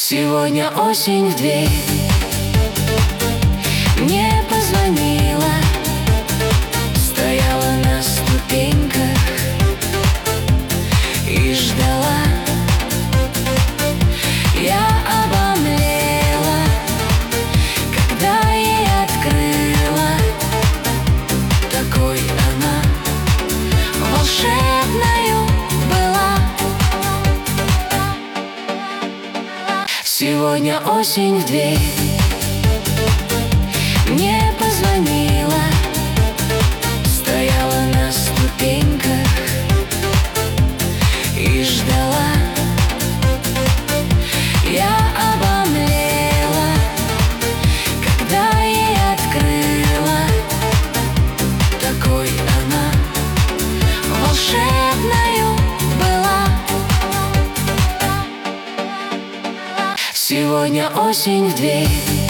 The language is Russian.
Сегодня осень в дверь мне позвонила, стояла на ступеньках и ждала. Я обомлела, когда ей открыла. Такой она волшебною была. Сегодня осень в дверь мне позвонила, стояла на ступеньках и ждала. Я обомлела, когда ей открыла. Такой она волшебною была. Сегодня осень в дверь